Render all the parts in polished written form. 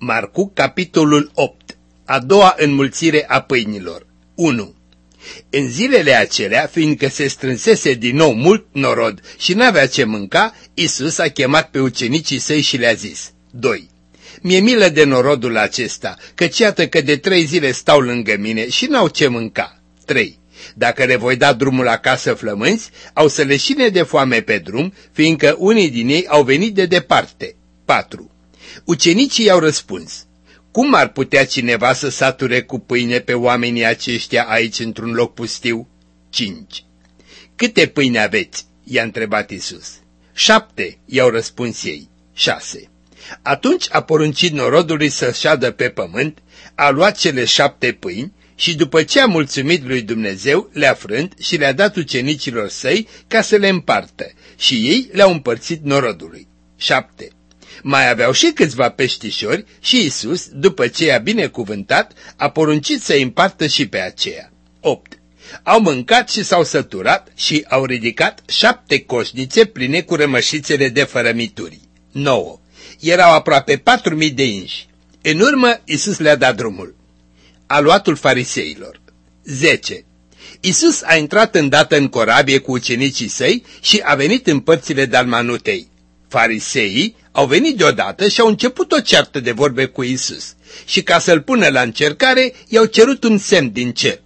Marcu, capitolul 8. A doua înmulțire a pâinilor. 1. În zilele acelea, fiindcă se strânsese din nou mult norod și n-avea ce mânca, Iisus a chemat pe ucenicii săi și le-a zis: 2. Mi-e milă de norodul acesta, căci iată că de 3 zile stau lângă mine și n-au ce mânca. 3. Dacă le voi da drumul acasă flămânzi, au să le șine de foame pe drum, fiindcă unii din ei au venit de departe. 4. Ucenicii i-au răspuns: cum ar putea cineva să sature cu pâine pe oamenii aceștia aici într-un loc pustiu? 5. Câte pâine aveți? I-a întrebat Iisus. 7, i-au răspuns ei. 6. Atunci a poruncit norodului să șadă pe pământ, a luat cele 7 pâini și după ce a mulțumit lui Dumnezeu, le-a frânt și le-a dat ucenicilor săi ca să le împartă și ei le-au împărțit norodului. 7. Mai aveau și câțiva peștișori și Iisus, după ce i-a binecuvântat, a poruncit să-i împartă și pe aceea. 8. Au mâncat și s-au săturat și au ridicat 7 coșnițe pline cu rămășițele de fărămituri. 9. Erau aproape 4.000 de inși. În urmă, Iisus le-a dat drumul. Aluatul fariseilor. 10. Iisus a intrat îndată în corabie cu ucenicii săi și a venit în părțile Dalmanutei. Fariseii au venit deodată și au început o ceartă de vorbe cu Iisus și ca să-l pună la încercare, i-au cerut un semn din cer.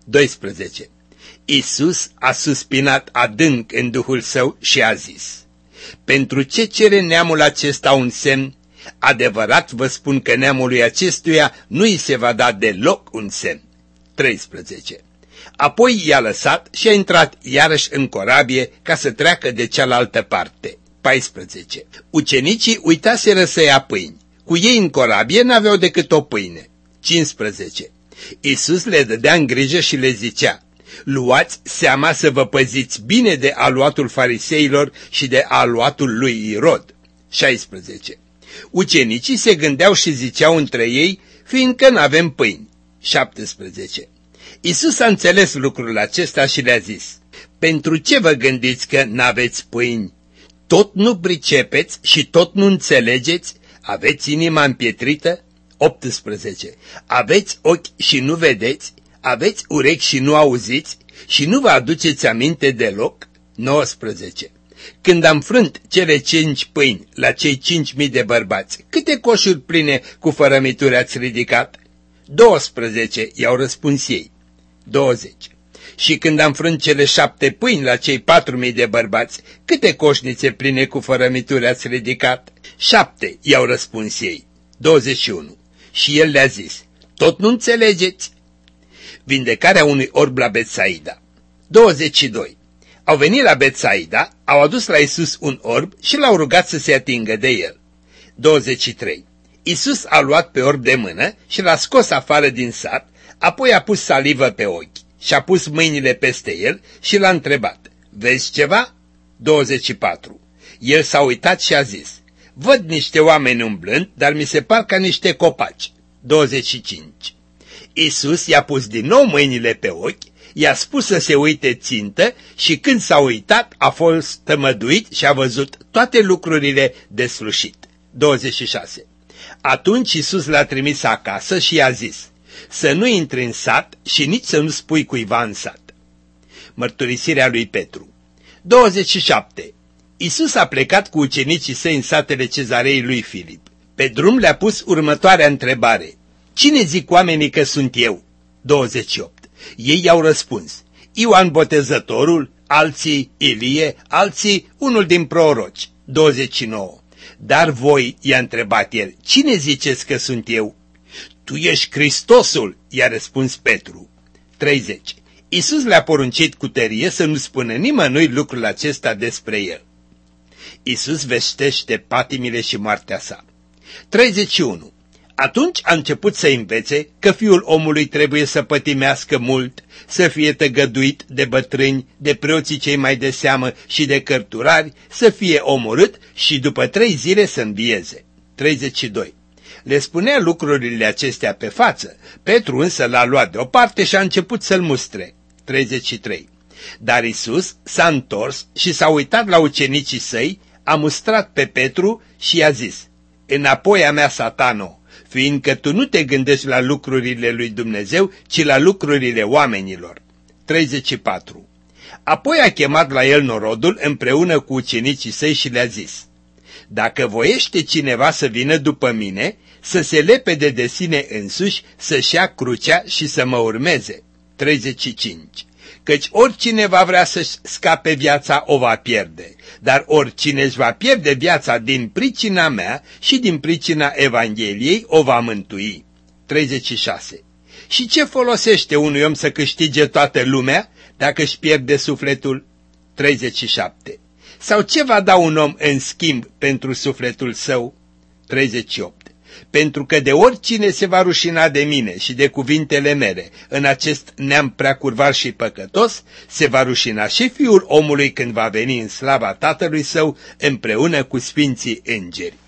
12. Iisus a suspinat adânc în duhul său și a zis: pentru ce cere neamul acesta un semn? Adevărat vă spun că neamului acestuia nu îi se va da deloc un semn. 13. Apoi i-a lăsat și a intrat iarăși în corabie ca să treacă de cealaltă parte. 14. Ucenicii uitaseră să ia pâini. Cu ei în corabie n-aveau decât o pâine. 15. Iisus le dădea în grijă și le zicea: luați seama să vă păziți bine de aluatul fariseilor și de aluatul lui Irod. 16. Ucenicii se gândeau și ziceau între ei: fiindcă n-avem pâini. 17. Iisus a înțeles lucrul acesta și le-a zis: pentru ce vă gândiți că n-aveți pâini? Tot nu pricepeți și tot nu înțelegeți? Aveți inima împietrită? 18. Aveți ochi și nu vedeți? Aveți urechi și nu auziți? Și nu vă aduceți aminte deloc? 19. Când am frânt cele 5 pâini la cei 5.000 de bărbați, câte coșuri pline cu fărămituri ați ridicat? 12, i-au răspuns ei. 20. Și când am frânt cele 7 pâini la cei 4.000 de bărbați, câte coșnițe pline cu fărămituri ați ridicat? 7, i-au răspuns ei. 21. Și el le-a zis: tot nu înțelegeți? Vindecarea unui orb la Betsaida. 22. Au venit la Betsaida, au adus la Iisus un orb și l-au rugat să se atingă de el. 23. Iisus a luat pe orb de mână și l-a scos afară din sat, apoi a pus salivă pe ochi și-a pus mâinile peste el și l-a întrebat: vezi ceva? 24. El s-a uitat și a zis: văd niște oameni umblând, dar mi se par ca niște copaci. 25. Iisus i-a pus din nou mâinile pe ochi, i-a spus să se uite țintă și când s-a uitat a fost tămăduit și a văzut toate lucrurile deslușit. 26. Atunci Iisus l-a trimis acasă și i-a zis: să nu intri în sat și nici să nu spui cuiva în sat. Mărturisirea lui Petru. 27. Iisus a plecat cu ucenicii săi în satele Cezarei lui Filip. Pe drum le-a pus următoarea întrebare: cine zic oamenii că sunt eu? 28. Ei i-au răspuns: Ioan Botezătorul, alții Ilie, alții unul din proroci. 29. Dar voi, i-a întrebat el, cine ziceți că sunt eu? Tu ești Hristosul, i-a răspuns Petru. 30. Iisus le-a poruncit cu tărie să nu spună nimănui lucrul acesta despre el. Iisus vestește patimile și moartea sa. 31. Atunci a început să învețe că Fiul omului trebuie să pătimească mult, să fie tăgăduit de bătrâni, de preoții cei mai de seamă și de cărturari, să fie omorât și după 3 zile să învieze. 32. Le spunea lucrurile acestea pe față, Petru însă l-a luat deoparte și a început să-l mustre. 33. Dar Iisus s-a întors și s-a uitat la ucenicii săi, a mustrat pe Petru și i-a zis: înapoi a mea, Satano, fiindcă tu nu te gândești la lucrurile lui Dumnezeu, ci la lucrurile oamenilor. 34. Apoi a chemat la el norodul împreună cu ucenicii săi și le-a zis: Dacă voiește cineva să vină după mine, să se lepede de sine însuși, să-și ia crucea și să mă urmeze. 35. Căci oricine va vrea să-și scape viața o va pierde, dar oricine își va pierde viața din pricina mea și din pricina Evangheliei o va mântui. 36. Și ce folosește unui om să câștige toată lumea dacă își pierde sufletul? 37. Sau ce va da un om în schimb pentru sufletul său? 38. Pentru că de oricine se va rușina de mine și de cuvintele mele în acest neam prea curvar și păcătos, se va rușina și Fiul omului când va veni în slava Tatălui său împreună cu sfinții îngeri.